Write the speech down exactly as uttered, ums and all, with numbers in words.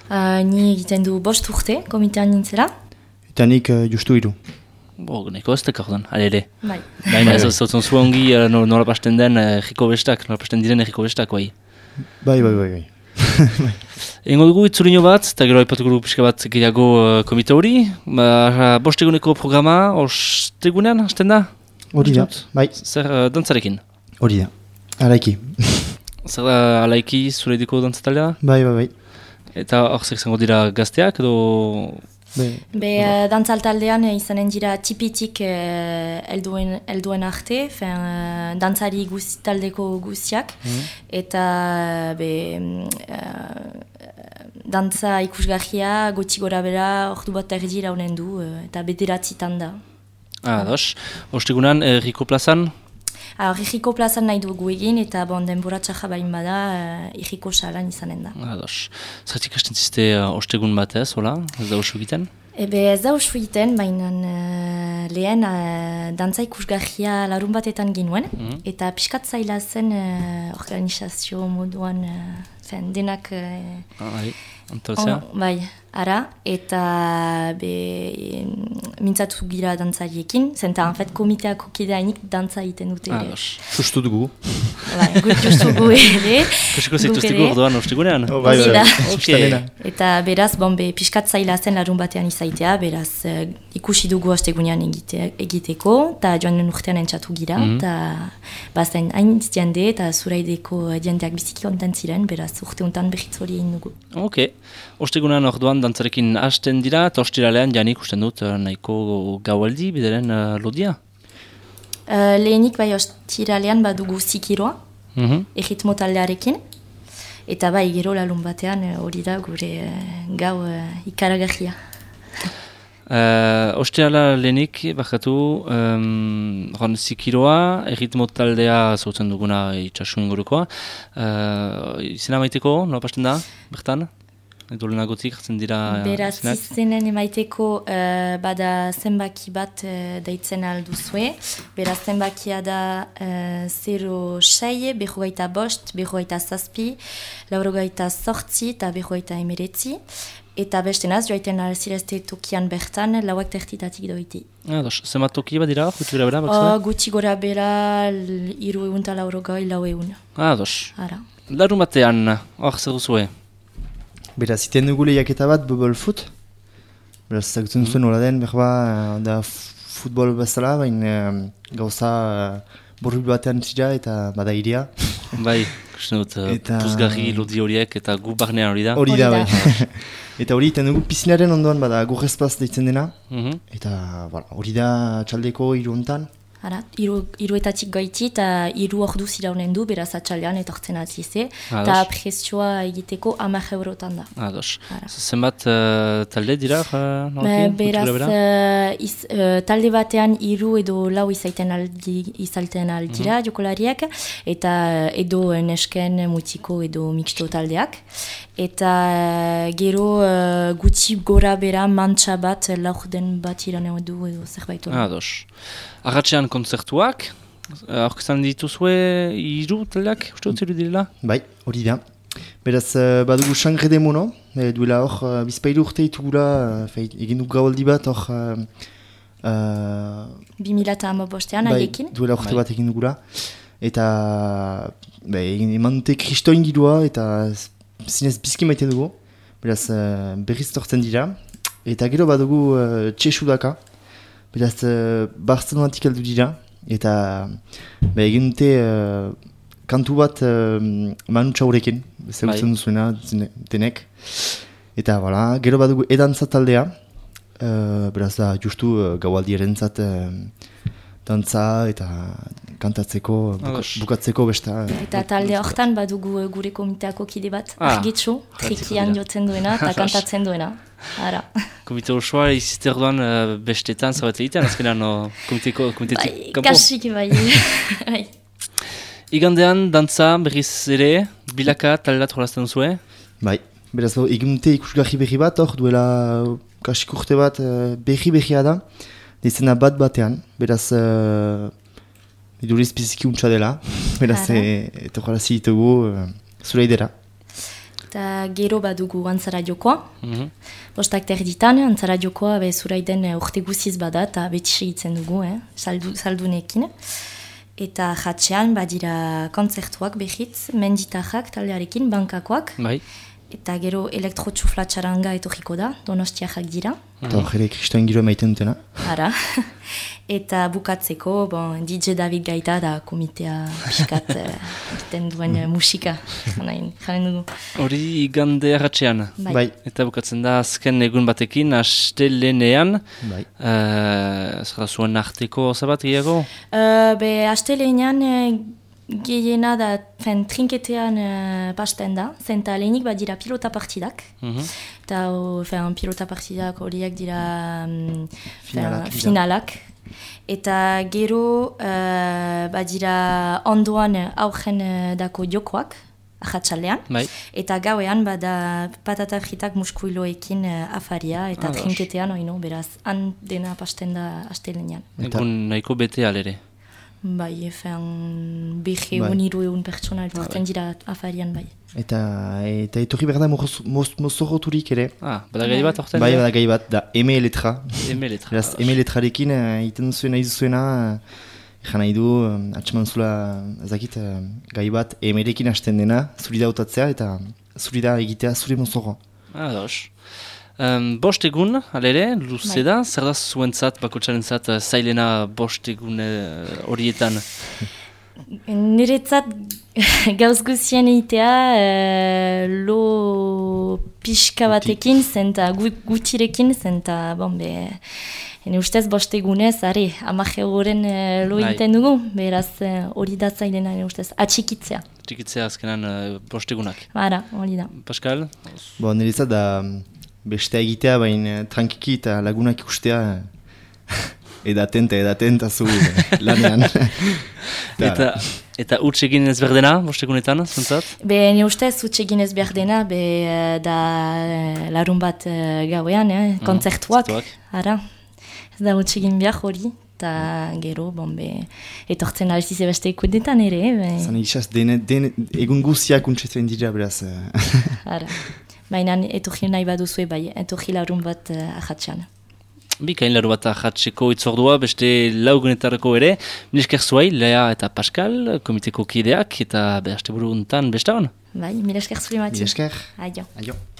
Uh, ni egiten du bost urte, komitean nintzela. Eta nik uh, justu iru. Bo, neko ez tekar den, alere. Bai. Baina ez zautzen zu ongi uh, nola pasten den erriko uh, bestak, nola pasten diren erriko bestak, bai. Bai, bai, bai, bai. Engo dugu itzulino bat, eta gero aipatuko dugu pixka bat gehiago uh, komite hori. Ba, bost eguneko programa, ostegunean, hasten da? Hori da, bai. Zer uh, dantzarekin? Hori da, alaiki. Zer da alaiki zure ediko dantzataldea? Bai, bai, bai. Eta hor zer izango dira gazteak edo... Be, Be uh, dantzaltaldean izanen dira tipitik uh, elduen, elduen arte, fen, uh, dantzari guzi, taldeko guziak, mm. eta be, uh, dantza ikusgarria gotxi gora bera ordu bat erdi raunen du, uh, eta bederatzitan da. Ah, dos. Ostegunan, Erriko plazan? Ah, Erriko plazan nahi dugu egin, eta bon, denbora txarra bain bada, uh, Erriko salan izanen da. Ah, dos. Zertik hasten ziste uh, ostegun batez, hola? Ez da osu egiten? Ebe ez da osu egiten, baina uh, lehen uh, dantza ikusgarria larun batetan ginuen, mm-hmm. eta pixkat zaila zen uh, organizazio moduan, uh, zen denak... Uh, ah, bai, antolzea? On, bai, ara, eta be, mintzatu gira dantzariekin, zenta, en fet, komiteako kidainik dantza egiten dute ere. Ah, dos. Justu dugu. Bai, gut justu gu ere. Kusiko zaituzteko orduan ostegunean? Oh, bai, bai, okay. Eta beraz, bon, be, pixkat zaila zen larun batean izaitea, beraz, uh, ikusi dugu ostegunean egite, egiteko, eta joan urtean entzatu gira, eta mm-hmm. bazen hain diende, eta zuraideko diendeak biziki ontan ziren, beraz, urte untan behitz hori egin dugu. Ok. Ostegunean orduan dantzarekin hasten dira, eta ostiralean janik usten dut nahiko gaualdi bideren uh, lodia? Uh, lehenik bai ostiralean badugu zikiroa, mm-hmm. erritmo taldearekin, eta bai gero lalun batean hori da gure uh, gau uh, ikaragarria. Uh, Ostirala lehenik, bakatu, um, zikiroa, erritmo taldea zautzen duguna itxasun ingurukoa. Uh, izena maiteko, nola pasten da, bertan? Edo lehenagotik hartzen dira... Beraz, izenen emaiteko uh, bada zenbaki bat uh, deitzen alduzue. Beraz, zenbakia da uh, zero sei, berrogeita bost, berrogeita zazpi, laurogeita zortzi eta berrogeita emeretzi. Eta bestenaz, joaiten alzirezte tokian bertan, lauak tertitatik doiti. Ah, dos, zenbat toki bat dira, gutxi gora bera? Oh, gutxi gora bera, iru egun eta laurogoi, lau egun. Ah, dos. Ara. Larun batean, hor zer duzue? Beraz, iten dugu lehiaketa bat, bubble foot. Beraz, zagutzen zuen hola den, berba, da futbol bezala, baina gauza borri batean zira eta bada iria. Bai, kusten dut, eta... puzgarri lodi horiek eta gu barnean hori da. Hori da, bai. Eta hori, iten dugu piscinaren ondoan bada gurrezpaz deitzen dena. Mm-hmm. Eta hori da txaldeko hiru hontan. Ara, iru, iruetatik goiti eta iru ordu ziraunen du, beraz atxalean etortzen atzize. Eta presioa egiteko hamar eurotan da. Ados. Zenbat uh, talde dira? Uh, Be, beraz, uh, iz, uh, talde batean iru edo lau izaiten aldi, izalten aldira mm-hmm. jokolariak, eta edo nesken mutiko edo mixto taldeak. Eta uh, gero uh, gutxi gora bera mantxa bat laur den bat iran edo edo zerbait hori. Ados. Arratxean kontzertuak, aurkezan dituzue hiru taldeak, uste dut direla? Bai, hori da. Beraz, uh, badugu Sangre de Mono, e, duela hor, uh, bizpailu urte itugula, uh, egin dugu gaualdi bat hor... Uh, uh, bi mila eta hamabostean, bai, haiekin. Duela urte bai. bat egin dugula. Eta bai, eman dute kristoin gidua eta zinez bizki maite dugu. Beraz, uh, berriz tortzen dira. Eta gero badugu uh, Txesudaka. Beraz, uh, Barcelonatik heldu dira, eta ba, egin dute uh, kantu bat uh, Manu Txaurekin, zeutzen duzuena denek. Eta, voilà, gero badugu edantza taldea, uh, beraz da, justu uh, gaualdi erentzat uh, dantza eta kantatzeko, buka, bukatzeko besta. Eta talde hortan badugu gure komiteako kide bat, ah, argitxu, trikian jotzen duena eta kantatzen duena. Ara. Komite osoa izizte orduan uh, bestetan zabate egiten, azkenean no, komiteko... Bai, kasik bai. Igandean, dantza berriz ere, bilaka taldeat jolazten zuen? Bai, beraz, egunte ikusgarri berri bat, hor duela kasik urte bat uh, berri berria da, dizena bat batean, beraz, uh, iduriz biziki untsa dela, beraz, eta jolazi ditugu uh, zure idera. Eta gero badugu antzara jokoa. Mhm. Bostak terditan, antzara jokoa be zuraiden uh, urte guziz bada eta beti segitzen dugu, eh? Saldu, saldunekin. Eta jatxean badira kontzertuak behitz, menditajak taldearekin, bankakoak. Bai. Eta gero elektrotxuflatxaranga etorriko da, donostiakak dira. Eta hor ere kristoen giroa maiten dutena. Ara. Eta bukatzeko, bon, D J David Gaita da komitea pixkat egiten duen uh, musika. Jaren dugu. Hori igande arratxean. Bai. Bai. Eta bukatzen da azken egun batekin, astelenean. Bai. Uh, Zer da zuen arteko zabat gehiago? Uh, be, astelenean uh, gehiena da, fen, trinketean uh, pasten da, zenta lehenik badira pilota partidak. Mhm. Eta o, fen, pilota partidak horiek dira um, Finalak fen, dira. finalak. Eta gero uh, badira ondoan aurren uh, dako jokoak, ahatsaldean. Bai. Eta gauean bada patata fritak muskuiloekin uh, afaria eta Ah, dos. trinketean oino, beraz, han dena pasten da astelenean. Eta- Egun nahiko bete alere. Bai, efen, behe Bai. egun hiru egun pertsona eltorten dira afarian bai. Eta, eta etorri behar da moz- moz- mozorroturik ere. Ah, bada gai bat orten? Bai, bada gai bat, da eme letra. Eme letra. Beraz, eme letrarekin uh, egiten zuen nahi duzuena, uh, jan nahi du, um, atxeman zula, ezakit, uh, gai bat emerekin hasten dena, zuri da utatzea eta zuri da egitea zure mozorro. Ah, dos. Um, bost egun, alere, luze Bai. da, zer da zuentzat, bakotxarentzat, uh, zailena bost egun uh, horietan? Niretzat gauz guzien egitea uh, lo pixka batekin zenta gu, gutirekin zenta bon be ene ustez bost egunez, are, amaje horren uh, lo Bai. egiten dugu, beraz uh, hori da zailena ene ustez, atxikitzea. Txikitzea azkenan uh, bost egunak. Bara, hori da. Pascal? Bo, niretzat da beste egitea, baina trankiki eta lagunak ikustea edaten eta edaten eta zu lanean. Eta, eta huts egin ez berdena, bost egunetan, zuentzat? Be, ne ustez, utxegin ez behar dena, be, eh, da eh, larun bat eh, gauean, eh, kontzertuak, kontzertuak. ara. Ez da utxegin behar hori, eta gero, bon, be, etortzen alzize beste ikudetan ere, be, Zan egizaz, dene, dene, egun guziak untsetzen dira, beraz. eh. ara. Baina etorri nahi baduzue, bai, etorri larun bat uh, ahatxan. Bikain laru bat ahatzeko itzordua, beste laugunetarako ere. Milesker zuai, Lea eta Pascal, komiteko kideak, eta behazte buru untan besta hon. Bai, mila esker zure mati. Mila esker. Aio. Aio.